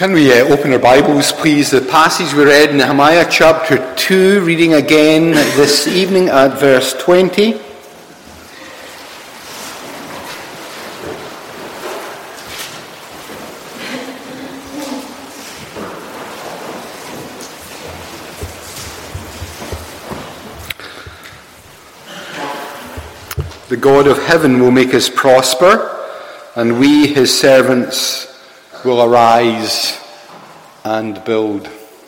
Can we open our Bibles, please? The passage we read in Nehemiah chapter 2, reading again this evening at verse 20. The God of heaven will make us prosper, and we, his servants, will arise and build.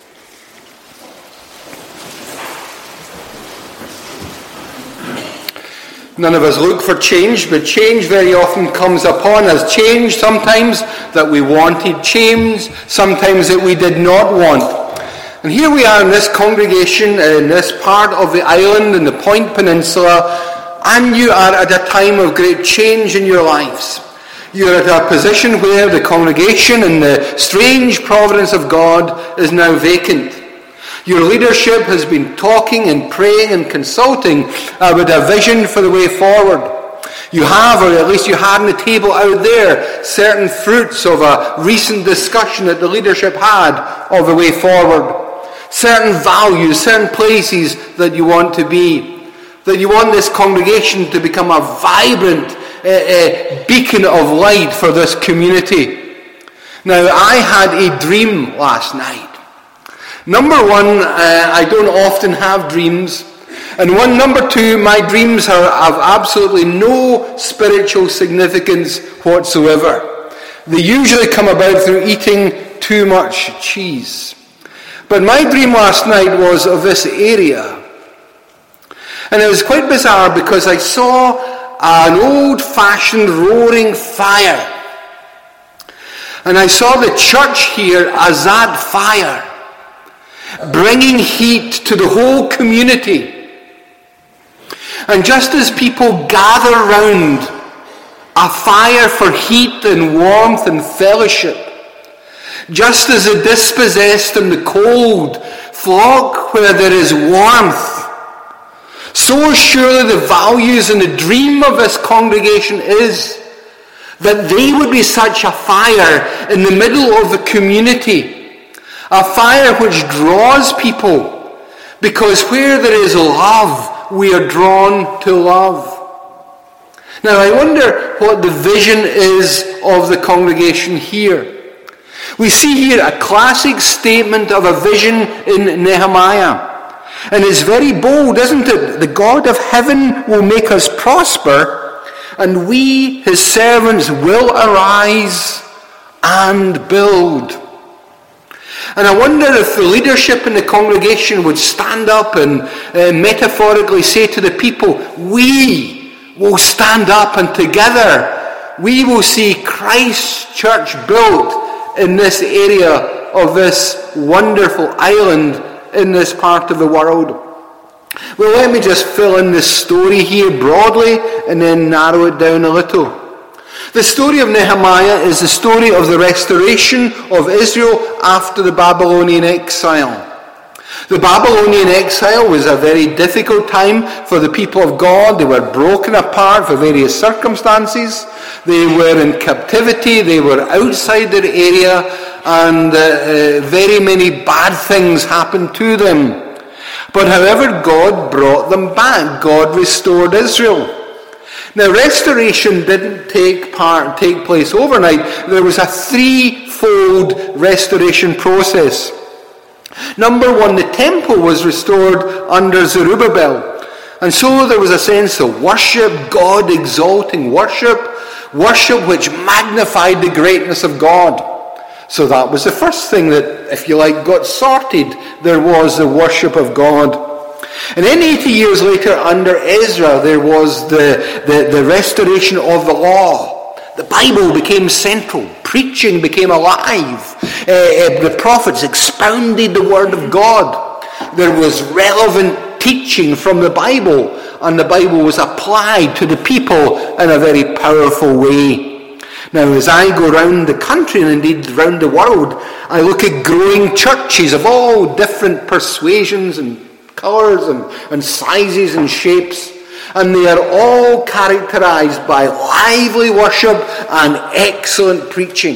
None of us look for change, but change very often comes upon us. Change sometimes that we wanted, change sometimes that we did not want. And here we are in this congregation, in this part of the island, in the Point Peninsula, and you are at a time of great change in your lives. You're at a position where the congregation and the strange providence of God is now vacant. Your leadership has been talking and praying and consulting about a vision for the way forward. You have, or at least you had on the table out there, certain fruits of a recent discussion that the leadership had of the way forward. Certain values, certain places that you want to be. That you want this congregation to become a vibrant a beacon of light for this community. Now, I had a dream last night. Number one, I don't often have dreams. And number two, my dreams have absolutely no spiritual significance whatsoever. They usually come about through eating too much cheese. But my dream last night was of this area. And it was quite bizarre because I saw an old-fashioned roaring fire. And I saw the church here as that fire, bringing heat to the whole community. And just as people gather round a fire for heat and warmth and fellowship, just as the dispossessed and the cold flock where there is warmth, so surely the values and the dream of this congregation is that they would be such a fire in the middle of the community. A fire which draws people, because where there is love, we are drawn to love. Now I wonder what the vision is of the congregation here. We see here a classic statement of a vision in Nehemiah. And it's very bold, isn't it? The God of heaven will make us prosper, and we, his servants, will arise and build. And I wonder if the leadership in the congregation would stand up and metaphorically say to the people, we will stand up and together we will see Christ's church built in this area of this wonderful island in this part of the world. Well, let me just fill in this story here broadly and then narrow it down a little. The story of Nehemiah is the story of the restoration of Israel after the Babylonian exile. The Babylonian exile was a very difficult time for the people of God. They were broken apart for various circumstances. They were in captivity. They were outside their area. And very many bad things happened to them. But however, God brought them back. God restored Israel. Now, restoration didn't take place overnight. There was a threefold restoration process. Number one, the temple was restored under Zerubbabel. And so there was a sense of worship, God exalting worship which magnified the greatness of God. So that was the first thing that, if you like, got sorted. There was the worship of God. And then 80 years later, under Ezra, there was the restoration of the law. The Bible became central. Preaching became alive. The prophets expounded the Word of God. There was relevant teaching from the Bible, and the Bible was applied to the people in a very powerful way. Now, as I go round the country, and indeed round the world, I look at growing churches of all different persuasions and colours and sizes and shapes. And they are all characterized by lively worship and excellent preaching.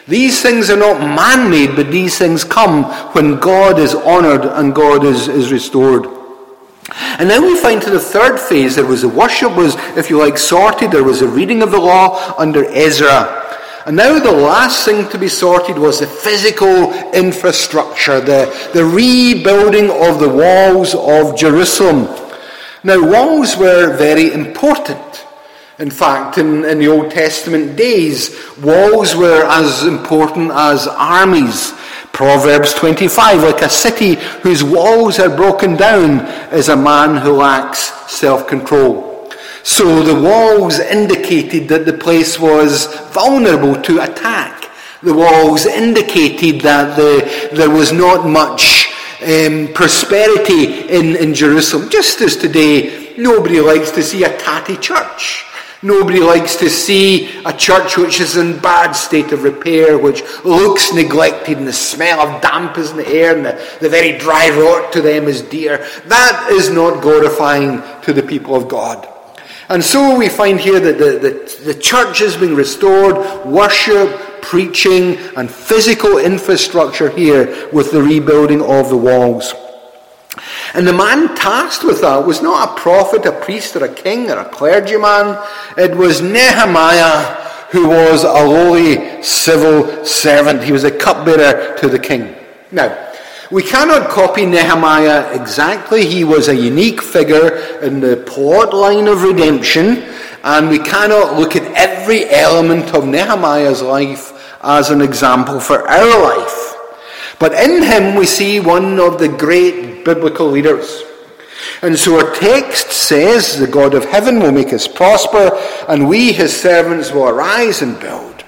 These things are not man-made, but these things come when God is honoured and God is restored. And then we find to the third phase, there was the worship was, if you like, sorted. There was a reading of the law under Ezra. And now the last thing to be sorted was the physical infrastructure, the rebuilding of the walls of Jerusalem. Now, walls were very important. In fact, in the Old Testament days, walls were as important as armies. Proverbs 25, like a city whose walls are broken down is a man who lacks self-control. So the walls indicated that the place was vulnerable to attack. The walls indicated that there was not much prosperity in Jerusalem. Just as today, nobody likes to see a tatty church. Nobody likes to see a church which is in bad state of repair, which looks neglected, and the smell of damp is in the air, and the very dry rot to them is dear. That is not glorifying to the people of God. And so we find here that the church is being restored, worship, preaching, and physical infrastructure here with the rebuilding of the walls. And the man tasked with that was not a prophet, a priest, or a king, or a clergyman. It was Nehemiah, who was a lowly civil servant. He was a cupbearer to the king. Now, we cannot copy Nehemiah exactly. He was a unique figure in the plot line of redemption, and we cannot look at every element of Nehemiah's life as an example for our life. But in him we see one of the great biblical leaders. And so our text says, the God of heaven will make us prosper, and we, his servants, will arise and build.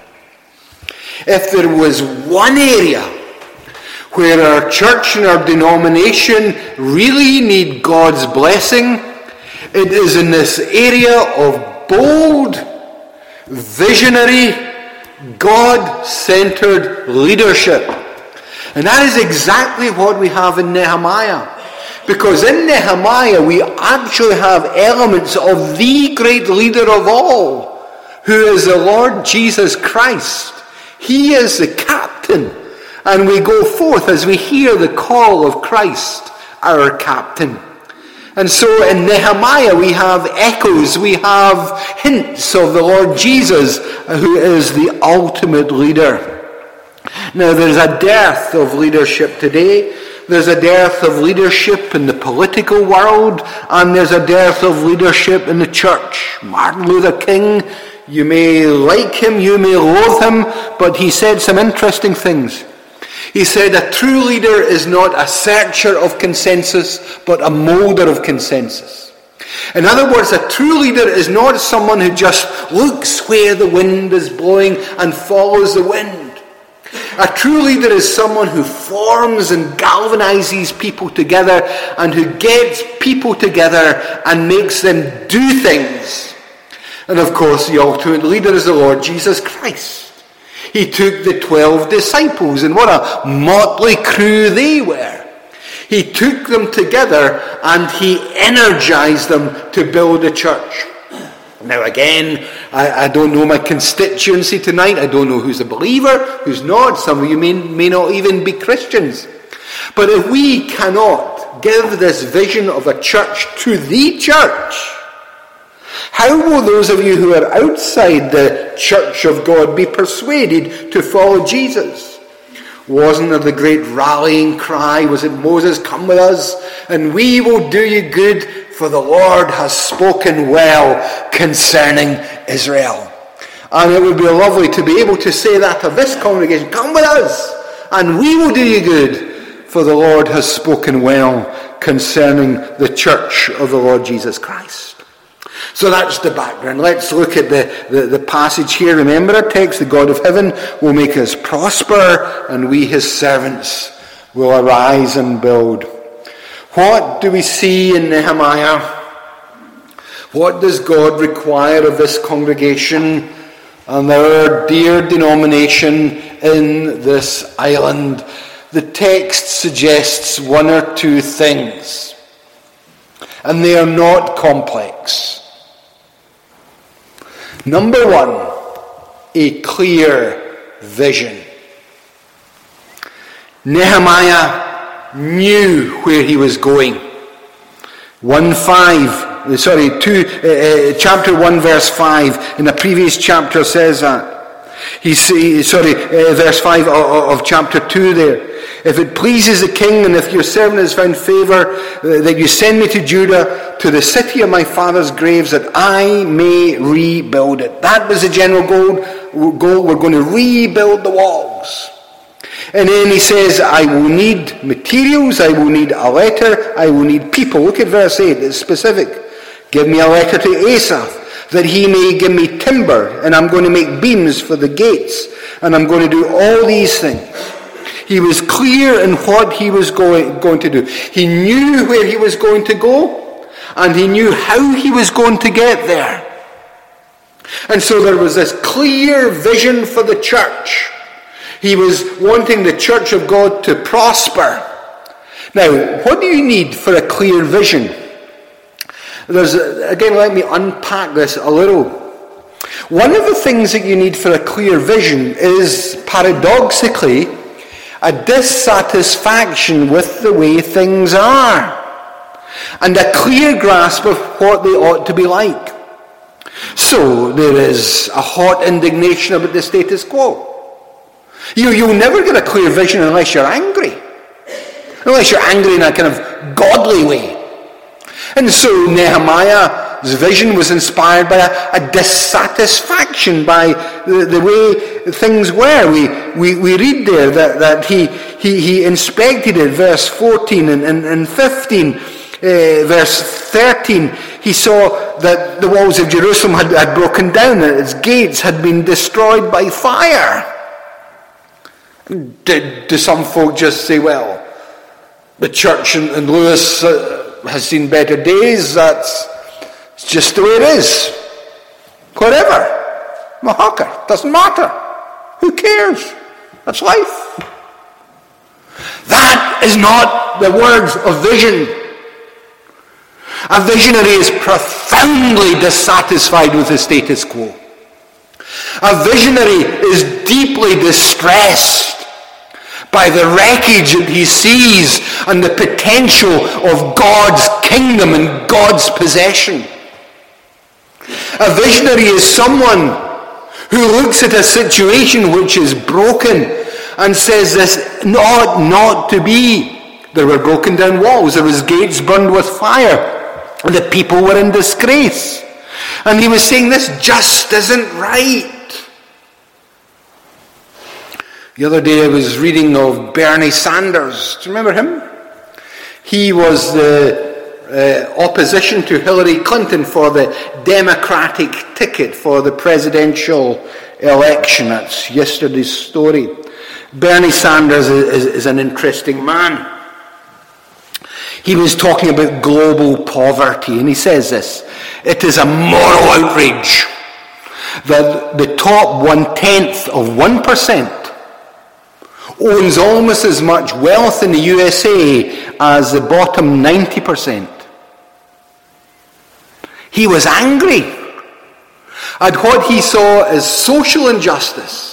If there was one area where our church and our denomination really need God's blessing, it is in this area of bold, visionary, God-centered leadership. And that is exactly what we have in Nehemiah. Because in Nehemiah we actually have elements of the great leader of all, who is the Lord Jesus Christ. He is the captain. And we go forth as we hear the call of Christ, our captain. And so in Nehemiah we have echoes, we have hints of the Lord Jesus, who is the ultimate leader. Now, there's a dearth of leadership today. There's a dearth of leadership in the political world, and there's a dearth of leadership in the church. Martin Luther King, you may like him, you may loathe him, but he said some interesting things. He said a true leader is not a searcher of consensus, but a molder of consensus. In other words, a true leader is not someone who just looks where the wind is blowing and follows the wind. A true leader is someone who forms and galvanizes people together, and who gets people together and makes them do things. And of course, the ultimate leader is the Lord Jesus Christ. He took the 12 disciples, and what a motley crew they were. He took them together and he energized them to build a church. Now again, I don't know my constituency tonight. I don't know who's a believer, who's not. Some of you may not even be Christians. But if we cannot give this vision of a church to the church, how will those of you who are outside the church of God be persuaded to follow Jesus? Wasn't there the great rallying cry? Was it Moses, come with us, and we will do you good, for the Lord has spoken well concerning Israel. And it would be lovely to be able to say that to this congregation, come with us, and we will do you good, for the Lord has spoken well concerning the church of the Lord Jesus Christ. So that's the background. Let's look at the passage here. Remember our text, the God of heaven will make us prosper, and we his servants will arise and build. What do we see in Nehemiah? What does God require of this congregation and our dear denomination in this island? The text suggests one or two things, and they are not complex. Number one, a clear vision. Nehemiah knew where he was going. Chapter 1 verse 5 in the previous chapter says that. Verse 5 of chapter 2 there. If it pleases the king, and if your servant has found favor, that you send me to Judah, to the city of my father's graves, that I may rebuild it. That was the general goal. We're going to rebuild the walls. And then he says, I will need materials, I will need a letter, I will need people. Look at verse 8, it's specific. Give me a letter to Asaph, that he may give me timber, and I'm going to make beams for the gates, and I'm going to do all these things. He was clear in what he was going to do. He knew where he was going to go, and he knew how he was going to get there. And so there was this clear vision for the church. He was wanting the church of God to prosper. Now, what do you need for a clear vision? Again, let me unpack this a little. One of the things that you need for a clear vision is, paradoxically, a dissatisfaction with the way things are, and a clear grasp of what they ought to be like. So there is a hot indignation about the status quo. You'll never get a clear vision unless you're angry. Unless you're angry in a kind of godly way. And so Nehemiah's vision was inspired by a dissatisfaction by the way things were. We read there that he inspected it, verse 14 and 15. Verse 13, he saw that the walls of Jerusalem had broken down, and its gates had been destroyed by fire. Do some folk just say, well, the church in Lewis has seen better days, it's just the way it is. Whatever. Mahaka, doesn't matter. Who cares? That's life. That is not the words of vision. A visionary is profoundly dissatisfied with the status quo. A visionary is deeply distressed by the wreckage that he sees and the potential of God's kingdom and God's possession. A visionary is someone who looks at a situation which is broken and says this ought not to be. There were broken down walls, there was gates burned with fire, and the people were in disgrace. And he was saying this just isn't right. The other day I was reading of Bernie Sanders. Do you remember him? He was the opposition to Hillary Clinton for the Democratic ticket for the presidential election. That's yesterday's story. Bernie Sanders is an interesting man. He was talking about global poverty, and he says this: it is a moral outrage that the top 1/10 of 1% owns almost as much wealth in the USA as the bottom 90%. He was angry at what he saw as social injustice.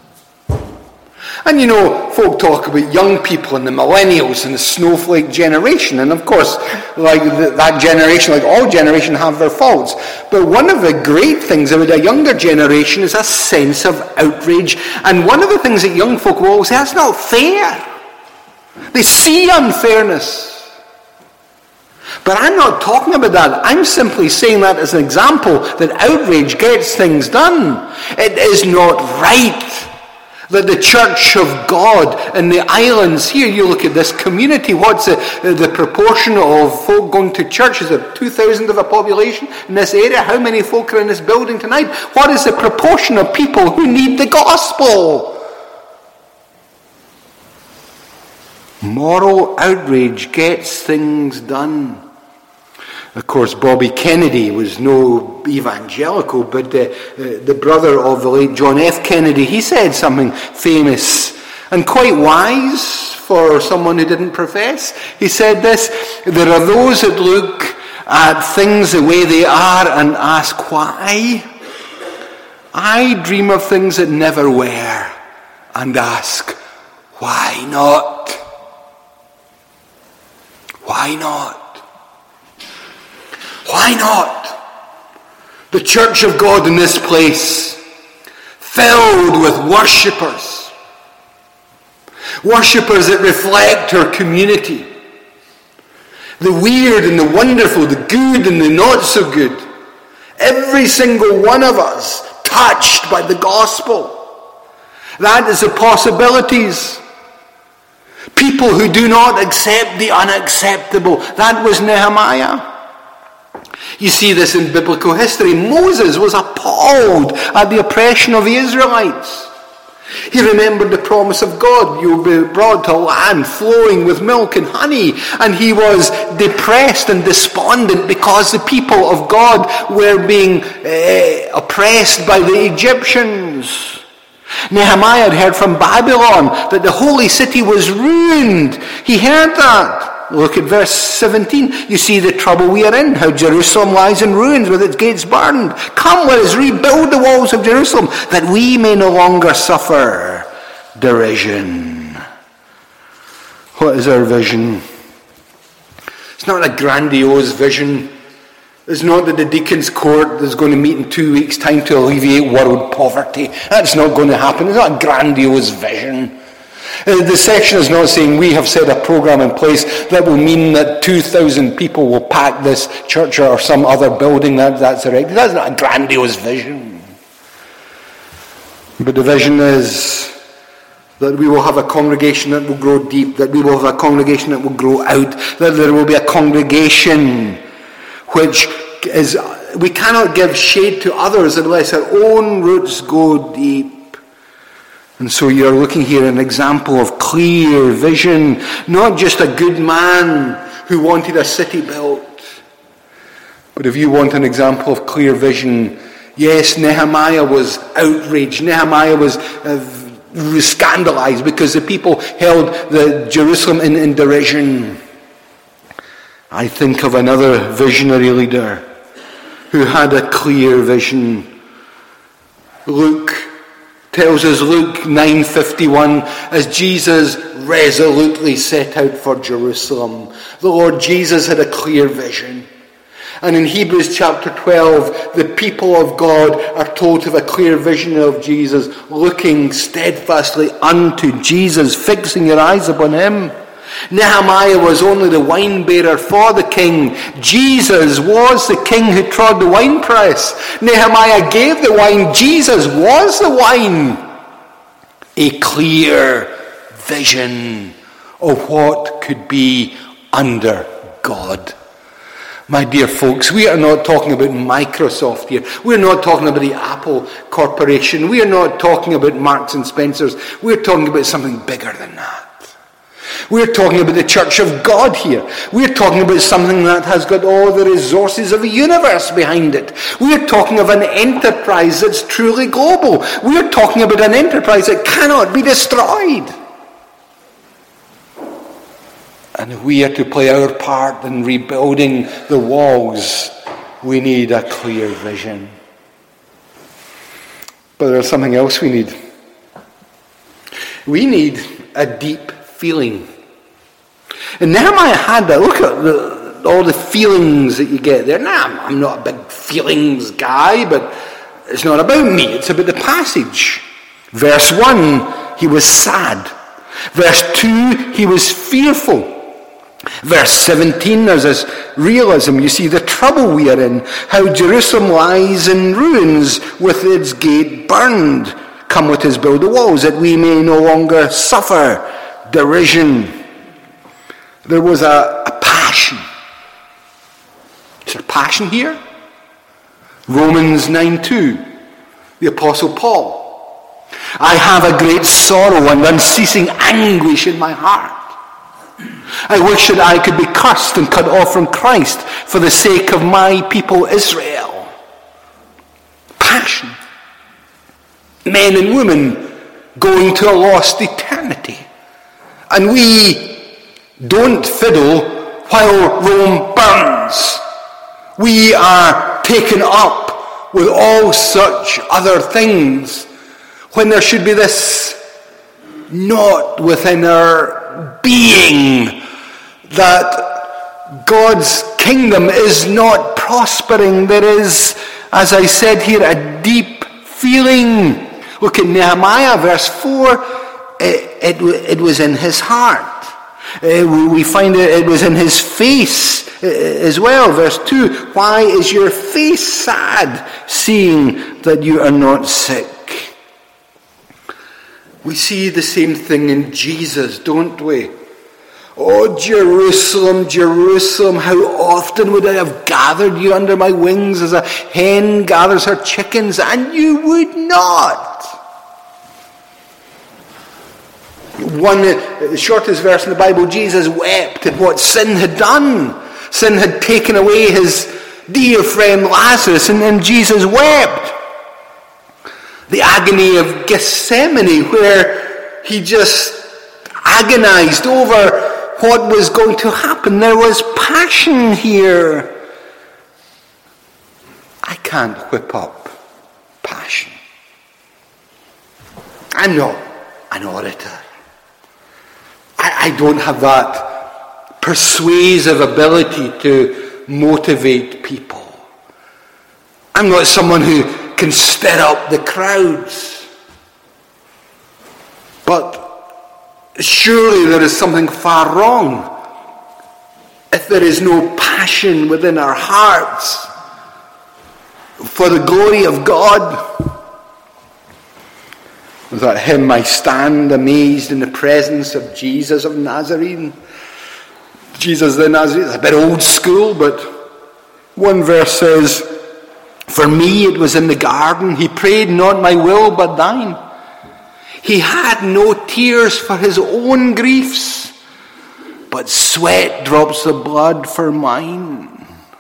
And folk talk about young people and the millennials and the snowflake generation. And of course, like that generation, like all generations, have their faults. But one of the great things about a younger generation is a sense of outrage. And one of the things that young folk will always say, that's not fair. They see unfairness. But I'm not talking about that. I'm simply saying that as an example that outrage gets things done. It is not right that the Church of God in the islands here, you look at this community, what's the proportion of folk going to church? Is it 2,000 of a population in this area? How many folk are in this building tonight? What is the proportion of people who need the gospel? Moral outrage gets things done. Of course, Bobby Kennedy was no evangelical, but the brother of the late John F. Kennedy, he said something famous and quite wise for someone who didn't profess. He said this: there are those that look at things the way they are and ask why. I dream of things that never were and ask, why not? why not? Why not? The church of God in this place, filled with worshippers. Worshippers that reflect her community. The weird and the wonderful, the good and the not so good. Every single one of us touched by the gospel. That is the possibilities. People who do not accept the unacceptable. That was Nehemiah. You see this in biblical history. Moses was appalled at the oppression of the Israelites. He remembered the promise of God. You will be brought to a land flowing with milk and honey. And he was depressed and despondent because the people of God were being oppressed by the Egyptians. Nehemiah had heard from Babylon that the holy city was ruined. He heard that. Look at verse 17. You see the trouble we are in, how Jerusalem lies in ruins with its gates burned. Come, let us rebuild the walls of Jerusalem, that we may no longer suffer derision. What is our vision? It's not a grandiose vision. It's not that the deacon's court is going to meet in 2 weeks' time to alleviate world poverty. That's not going to happen. It's not a grandiose vision. The section is not saying we have set a program in place that will mean that 2,000 people will pack this church or some other building that's erected. That's not a grandiose vision. But the vision is that we will have a congregation that will grow deep, that we will have a congregation that will grow out, that there will be a congregation which is, we cannot give shade to others unless our own roots go deep. And so you're looking here at an example of clear vision, not just a good man who wanted a city built. But if you want an example of clear vision, yes, Nehemiah was outraged. Nehemiah was scandalized because the people held the Jerusalem in derision. I think of another visionary leader who had a clear vision. Luke tells us, Luke 9:51, as Jesus resolutely set out for Jerusalem. The Lord Jesus had a clear vision. And in Hebrews chapter 12, the people of God are told to have a clear vision of Jesus, looking steadfastly unto Jesus, fixing your eyes upon him. Nehemiah was only the wine bearer for the king. Jesus was the king who trod the winepress. Nehemiah gave the wine. Jesus was the wine. A clear vision of what could be under God. My dear folks, we are not talking about Microsoft here. We're not talking about the Apple Corporation. We are not talking about Marks and Spencer's. We're talking about something bigger than that. We're talking about the church of God here. We're talking about something that has got all the resources of the universe behind it. We're talking of an enterprise that's truly global. We're talking about an enterprise that cannot be destroyed. And if we are to play our part in rebuilding the walls, we need a clear vision. But there's something else we need. We need a deep feeling. And Nehemiah had that. Look at all the feelings that you get there. Now, I'm not a big feelings guy, but it's not about me. It's about the passage. Verse 1, he was sad. Verse 2, he was fearful. Verse 17, there's this realism. You see the trouble we are in. How Jerusalem lies in ruins with its gate burned. Come, let us build the walls that we may no longer suffer derision. There was a passion. Is there passion here? Romans 9:2, the Apostle Paul. I have a great sorrow and unceasing anguish in my heart. I wish that I could be cursed and cut off from Christ for the sake of my people Israel. Passion. Men and women going to a lost eternity. And we don't fiddle while Rome burns. We are taken up with all such other things when there should be this not within our being that God's kingdom is not prospering. There is, as I said here, a deep feeling. Look at Nehemiah, verse 4. It was in his heart. We find it was in his face as well. Verse 2. Why is your face sad, seeing that you are not sick? We see the same thing in Jesus, don't we? Oh, Jerusalem, Jerusalem, how often would I have gathered you under my wings as a hen gathers her chickens, and you would not. The shortest verse in the Bible, Jesus wept at what sin had done. Sin had taken away his dear friend Lazarus, and then Jesus wept. The agony of Gethsemane, where he just agonized over what was going to happen. There was passion here. I can't whip up passion. I'm not an orator. I don't have that persuasive ability to motivate people. I'm not someone who can stir up the crowds. But surely there is something far wrong if there is no passion within our hearts for the glory of God. With that hymn, I stand amazed in the presence of Jesus of Nazarene. Jesus the Nazarene is a bit old school, but one verse says, for me it was in the garden, he prayed not my will but thine. He had no tears for his own griefs, but sweat drops of blood for mine.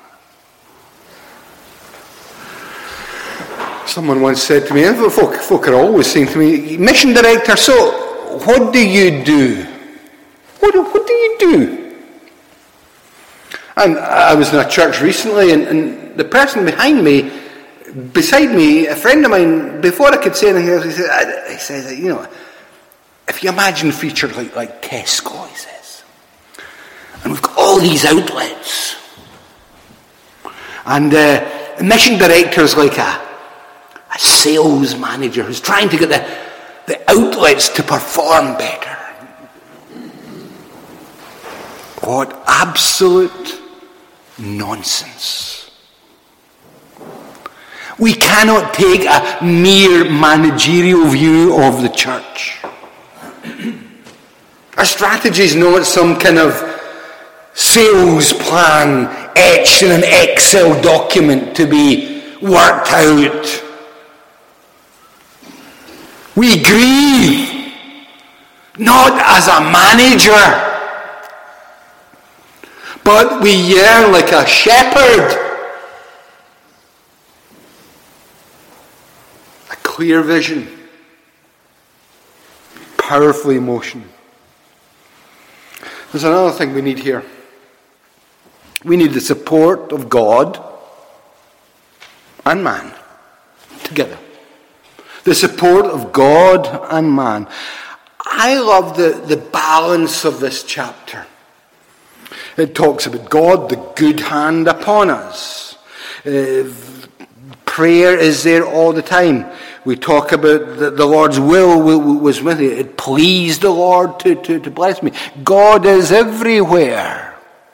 Someone once said to me, and folk are always saying to me, mission director, so what do you do? What do you do? And I was in a church recently, and the person beside me, a friend of mine, before I could say anything else, he says, you know, if you imagine features like Tesco, he says, and we've got all these outlets, and the mission director's like a sales manager who's trying to get the outlets to perform better. What absolute nonsense. We cannot take a mere managerial view of the church. Our strategy is not some kind of sales plan etched in an Excel document to be worked out. We grieve not as a manager, but we yearn like a shepherd. A clear vision, powerful emotion. There's another thing we need here. We need the support of God and man together. The support of God and man. I love the balance of this chapter. It talks about God, the good hand upon us. Prayer is there all the time. We talk about the Lord's will was with you. It pleased the Lord to bless me. God is everywhere.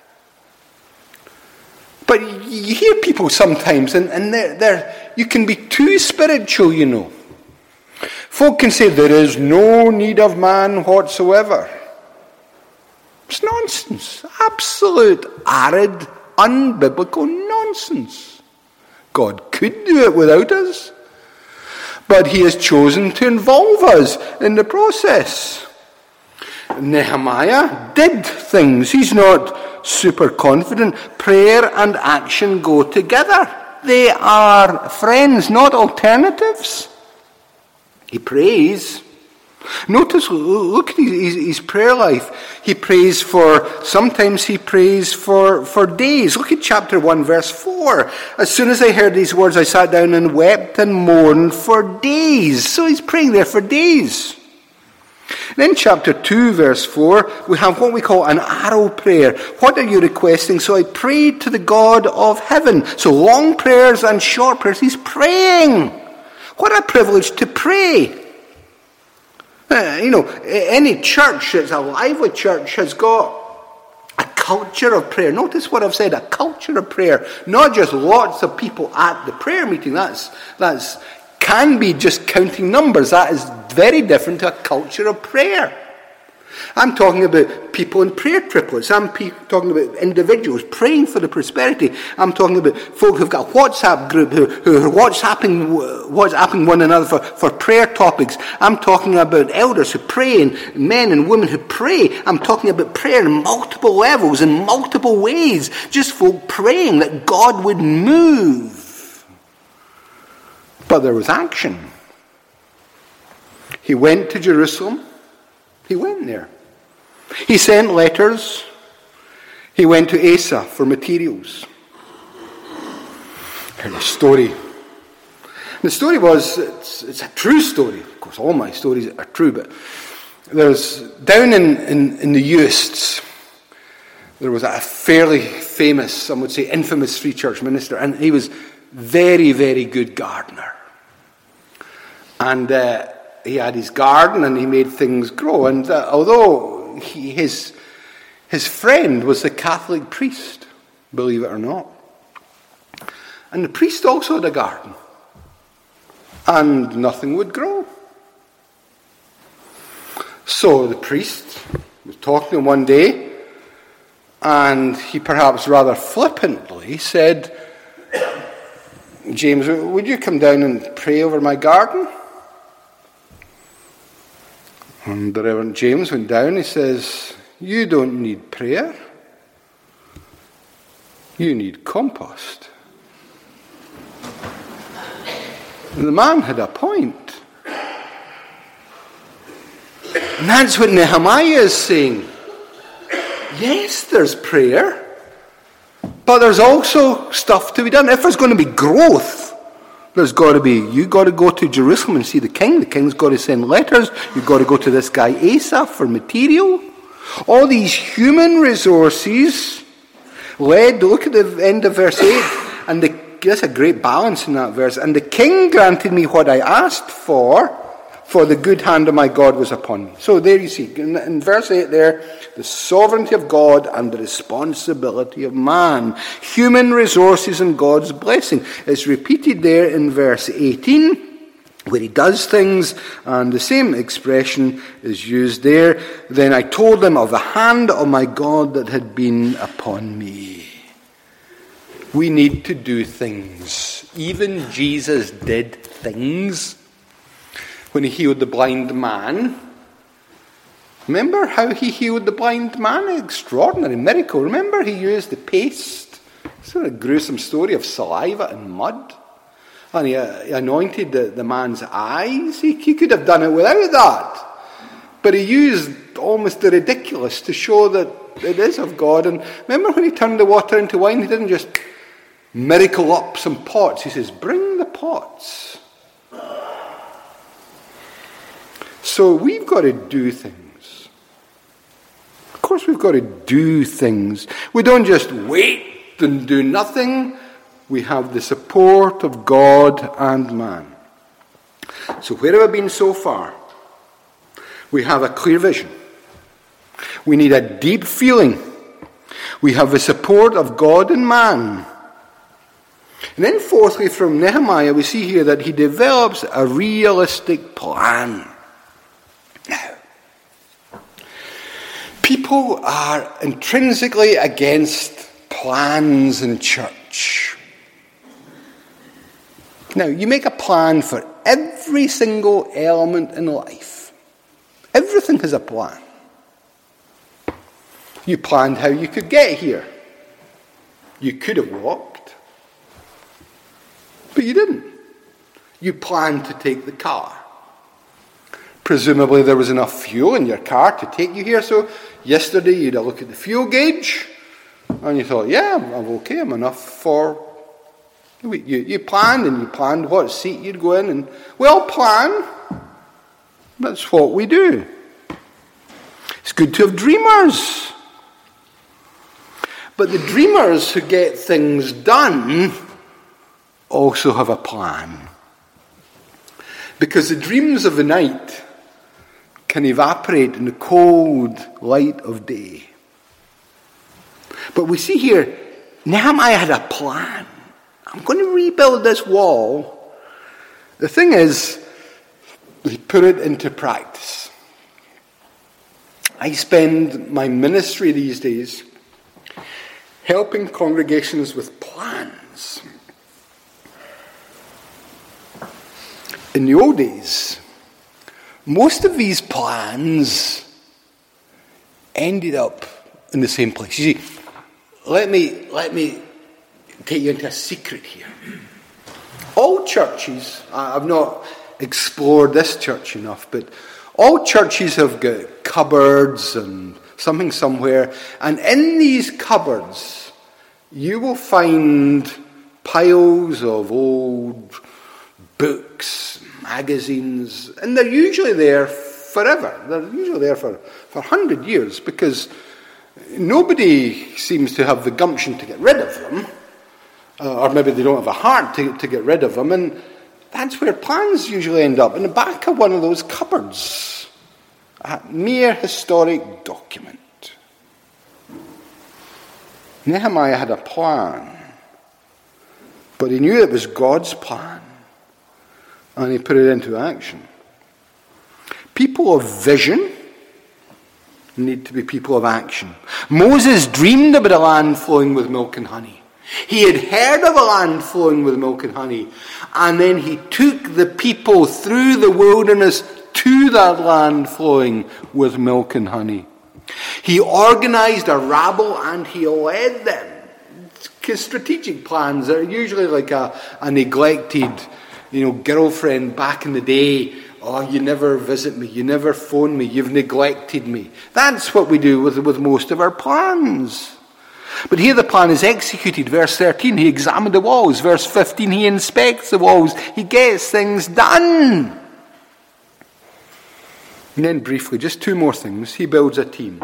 But you hear people sometimes, and you can be too spiritual, you know. Folk can say there is no need of man whatsoever. It's nonsense. Absolute, arid, unbiblical nonsense. God could do it without us, but he has chosen to involve us in the process. Nehemiah did things. He's not super confident. Prayer and action go together. They are friends, not alternatives. He prays. Notice, look at his prayer life. He prays sometimes he prays for days. Look at chapter 1, verse 4. As soon as I heard these words, I sat down and wept and mourned for days. So he's praying there for days. And in chapter 2, verse 4, we have what we call an arrow prayer. What are you requesting? So I prayed to the God of heaven. So long prayers and short prayers. He's praying. What a privilege to pray. Any church that's a lively church has got a culture of prayer. Notice what I've said, a culture of prayer. Not just lots of people at the prayer meeting. That's can be just counting numbers. That is very different to a culture of prayer. I'm talking about people in prayer triplets. I'm talking about individuals praying for the prosperity. I'm talking about folk who've got a WhatsApp group who are WhatsApping one another for prayer topics. I'm talking about elders who pray and men and women who pray. I'm talking about prayer in multiple levels, in multiple ways. Just folk praying that God would move. But there was action. He went to Jerusalem. He went there. He sent letters. He went to Asa for materials. Here's a story. The story was, it's a true story. Of course, all my stories are true, but there's, down in the Uists, there was a fairly famous, some would say infamous free church minister, and he was very, very good gardener. And he had his garden and he made things grow. And although his friend was the Catholic priest, believe it or not. And the priest also had a garden. And nothing would grow. So the priest was talking to him one day, and he perhaps rather flippantly said, "James, would you come down and pray over my garden?" And the Reverend James went down. He says, "You don't need prayer. You need compost." And the man had a point. And that's what Nehemiah is saying. Yes, there's prayer, but there's also stuff to be done. If there's going to be growth, you've got to go to Jerusalem and see the king. The king's got to send letters. You've got to go to this guy Asa for material. All these human resources look at the end of verse 8, and there's a great balance in that verse. And the king granted me what I asked for the good hand of my God was upon me. So there you see, in verse 8 there, the sovereignty of God and the responsibility of man. Human resources and God's blessing. It's repeated there in verse 18, where he does things, and the same expression is used there. Then I told them of the hand of my God that had been upon me. We need to do things. Even Jesus did things. When he healed the blind man, remember how he healed the blind man? An extraordinary miracle. Remember he used the paste, sort of gruesome story of saliva and mud, and he anointed the man's eyes. He could have done it without that, but he used almost the ridiculous to show that it is of God. And remember when he turned the water into wine, he didn't just miracle up some pots. He says, "Bring the pots." So we've got to do things. Of course we've got to do things. We don't just wait and do nothing. We have the support of God and man. So where have we been so far? We have a clear vision. We need a deep feeling. We have the support of God and man. And then fourthly, from Nehemiah, we see here that he develops a realistic plan. Now, people are intrinsically against plans in church. Now, you make a plan for every single element in life. Everything has a plan. You planned how you could get here. You could have walked, but you didn't. You planned to take the car. Presumably there was enough fuel in your car to take you here, so yesterday you'd have looked at the fuel gauge, and you thought, yeah, I'm okay, I'm enough for... You planned what seat you'd go in, and well, plan. That's what we do. It's good to have dreamers. But the dreamers who get things done also have a plan. Because the dreams of the night can evaporate in the cold light of day. But we see here, Nehemiah had a plan. I'm going to rebuild this wall. The thing is, he put it into practice. I spend my ministry these days helping congregations with plans. In the old days, most of these plans ended up in the same place. You see, let me take you into a secret here. All churches, I've not explored this church enough, but all churches have got cupboards and something somewhere, and in these cupboards you will find piles of old books, magazines, and they're usually there forever. They're usually there for 100 years, because nobody seems to have the gumption to get rid of them, or maybe they don't have a heart to get rid of them, and that's where plans usually end up, in the back of one of those cupboards. A mere historic document. Nehemiah had a plan, but he knew it was God's plan, and he put it into action. People of vision need to be people of action. Moses dreamed about a land flowing with milk and honey. He had heard of a land flowing with milk and honey, and then he took the people through the wilderness to that land flowing with milk and honey. He organized a rabble and he led them. Strategic plans are usually like a neglected, girlfriend back in the day. Oh, you never visit me, you never phone me, you've neglected me. That's what we do with most of our plans. But here the plan is executed. Verse 13, he examined the walls. Verse 15, he inspects the walls. He gets things done. And then briefly, just two more things. He builds a team.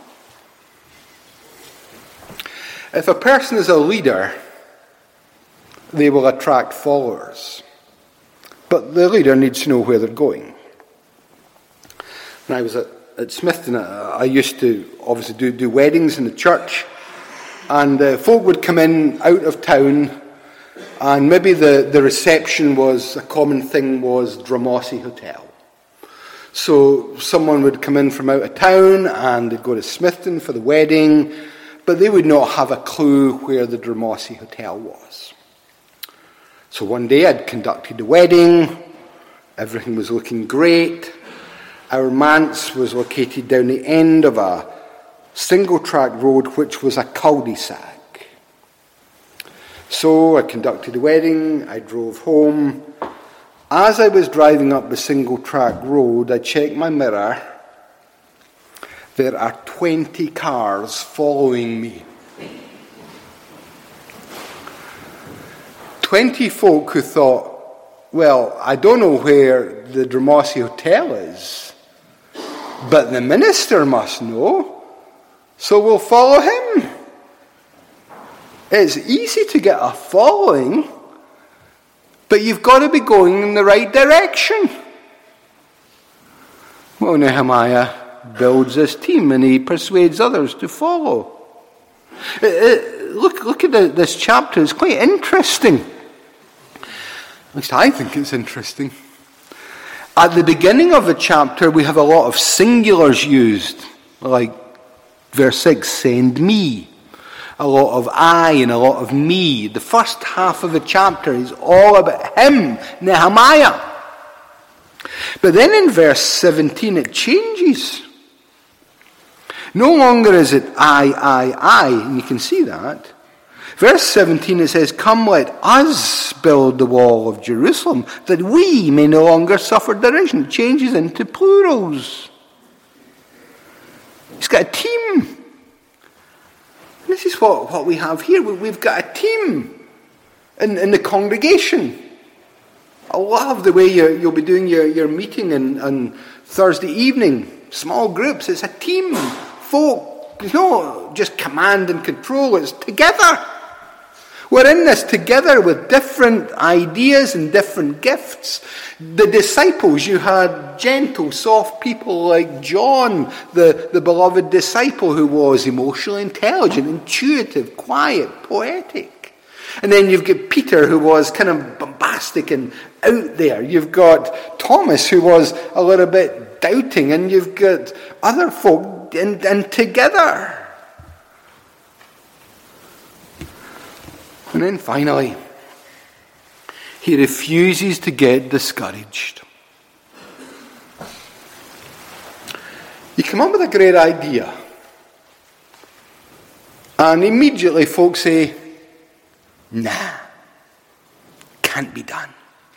If a person is a leader, they will attract followers. But the leader needs to know where they're going. When I was at Smithton, I used to obviously do weddings in the church. And folk would come in out of town, and maybe the reception was, a common thing was Dromossie Hotel. So someone would come in from out of town and they'd go to Smithton for the wedding, but they would not have a clue where the Dromossie Hotel was. So one day I'd conducted the wedding, everything was looking great. Our manse was located down the end of a single-track road which was a cul-de-sac. So I conducted the wedding, I drove home. As I was driving up the single-track road, I checked my mirror. There are 20 cars following me. 20 folk who thought, well, I don't know where the Dromossie Hotel is, but the minister must know, so we'll follow him. It's easy to get a following, but you've got to be going in the right direction. Well, Nehemiah builds this team and he persuades others to follow. Look at this chapter. It's quite interesting. At least I think it's interesting. At the beginning of the chapter, we have a lot of singulars used, like verse 6, send me. A lot of I and a lot of me. The first half of the chapter is all about him, Nehemiah. But then in verse 17 it changes. No longer is it I, and you can see that. Verse 17 it says, come let us build the wall of Jerusalem, that we may no longer suffer derision. It changes into plurals. He's got a team. This is what we have here. We've got a team in the congregation. I love the way you'll be doing your meeting on Thursday evening. small groups. It's a team. Folk, it's not just command and control. It's together. We're in this together with different ideas and different gifts. The disciples, you had gentle, soft people like John, the beloved disciple who was emotionally intelligent, intuitive, quiet, poetic. And then you've got Peter, who was kind of bombastic and out there. You've got Thomas, who was a little bit doubting. And you've got other folk, and together. And then finally, he refuses to get discouraged. You come up with a great idea, and immediately folks say, nah, can't be done.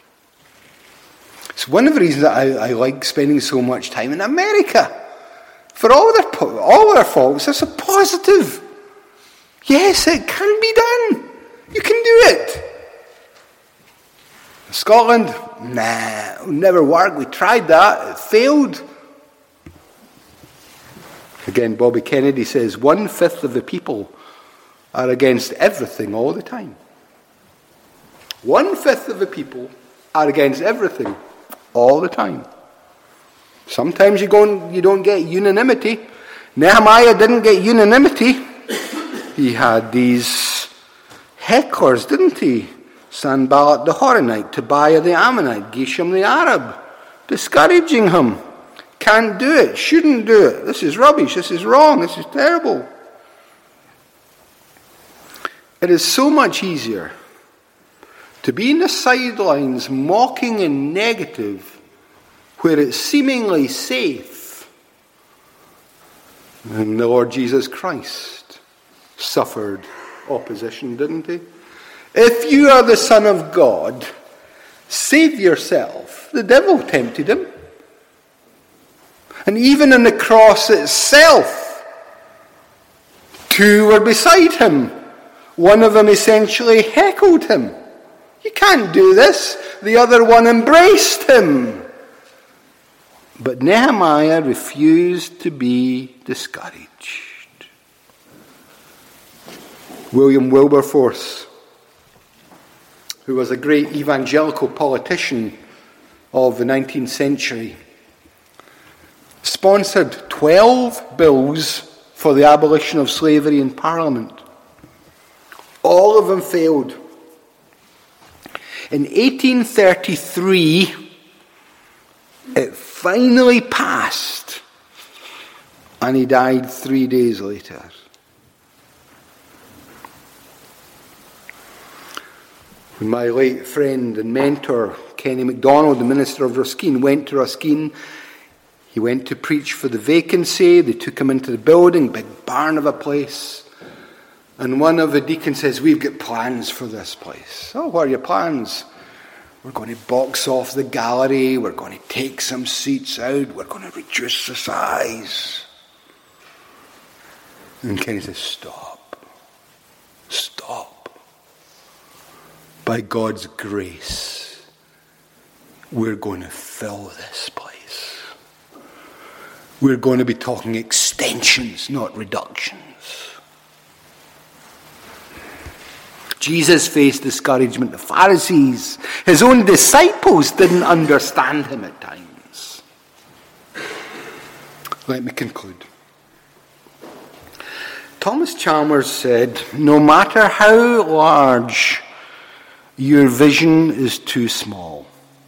It's one of the reasons that I like spending so much time in America. For all their faults, there's a positive. Yes, it can be done. You can do it. Scotland, nah, it'll never work. We tried that. It failed. Again, Bobby Kennedy says 1/5 of the people are against everything all the time. 1/5 of the people are against everything all the time. Sometimes you don't get unanimity. Nehemiah didn't get unanimity. He had these hecklers, didn't he? Sanballat the Horonite, Tobiah the Ammonite, Geshem the Arab, discouraging him. Can't do it, shouldn't do it. This is rubbish, this is wrong, this is terrible. It is so much easier to be in the sidelines, mocking and negative, where it's seemingly safe. And the Lord Jesus Christ suffered opposition, didn't he? If you are the Son of God, save yourself. The devil tempted him. And even on the cross itself, two were beside him. One of them essentially heckled him. You can't do this. The other one embraced him. But Nehemiah refused to be discouraged. William Wilberforce, who was a great evangelical politician of the 19th century, sponsored 12 bills for the abolition of slavery in Parliament. All of them failed. In 1833, it finally passed, and he died 3 days later. When my late friend and mentor, Kenny MacDonald, the minister of Ruskeen, went to Ruskeen, he went to preach for the vacancy. They took him into the building, big barn of a place. And one of the deacons says, we've got plans for this place. Oh, what are your plans? We're going to box off the gallery. We're going to take some seats out. We're going to reduce the size. And Kenny says, stop. Stop. By God's grace, we're going to fill this place. We're going to be talking extensions, not reductions. Jesus faced discouragement. The Pharisees, his own disciples, didn't understand him at times. Let me conclude. Thomas Chalmers said, no matter how large your vision is too small.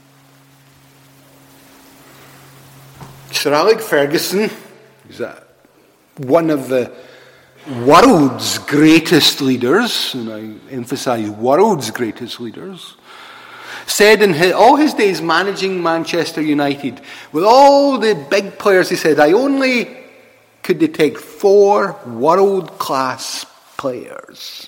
Sir Alec Ferguson, who's one of the world's greatest leaders, and I emphasize world's greatest leaders, said in all his days managing Manchester United, with all the big players, he said, I only could detect 4 world-class players.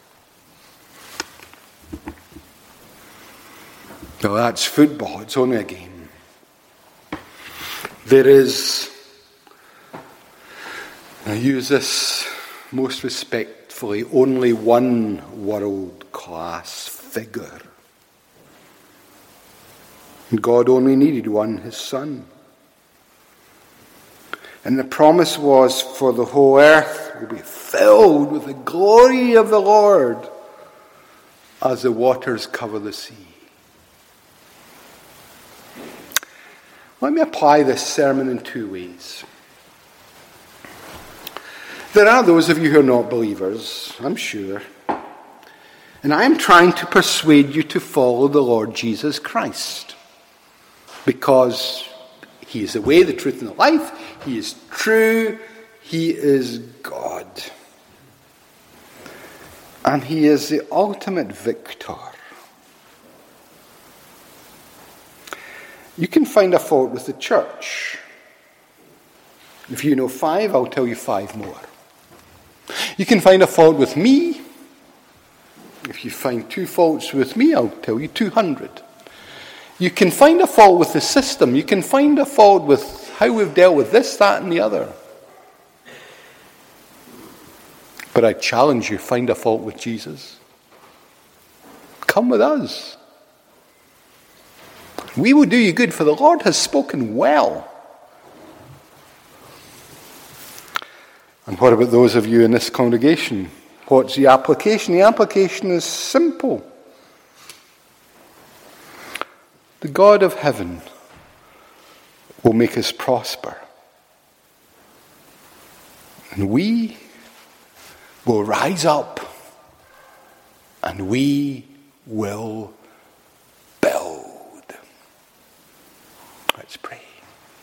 Now that's football, it's only a game. There is, I use this most respectfully, only one world-class figure. And God only needed one, his Son. And the promise was for the whole earth will be filled with the glory of the Lord as the waters cover the sea. Let me apply this sermon in two ways. There are those of you who are not believers, I'm sure, and I am trying to persuade you to follow the Lord Jesus Christ because He is the way, the truth, and the life. He is true. He is God. And He is the ultimate victor. You can find a fault with the church. If you know 5, I'll tell you 5 more. You can find a fault with me. If you find 2 faults with me, I'll tell you 200. You can find a fault with the system. You can find a fault with how we've dealt with this, that, and the other. But I challenge you, find a fault with Jesus. Come with us. We will do you good, for the Lord has spoken well. And what about those of you in this congregation? What's the application? The application is simple. The God of heaven will make us prosper. And we will rise up and we will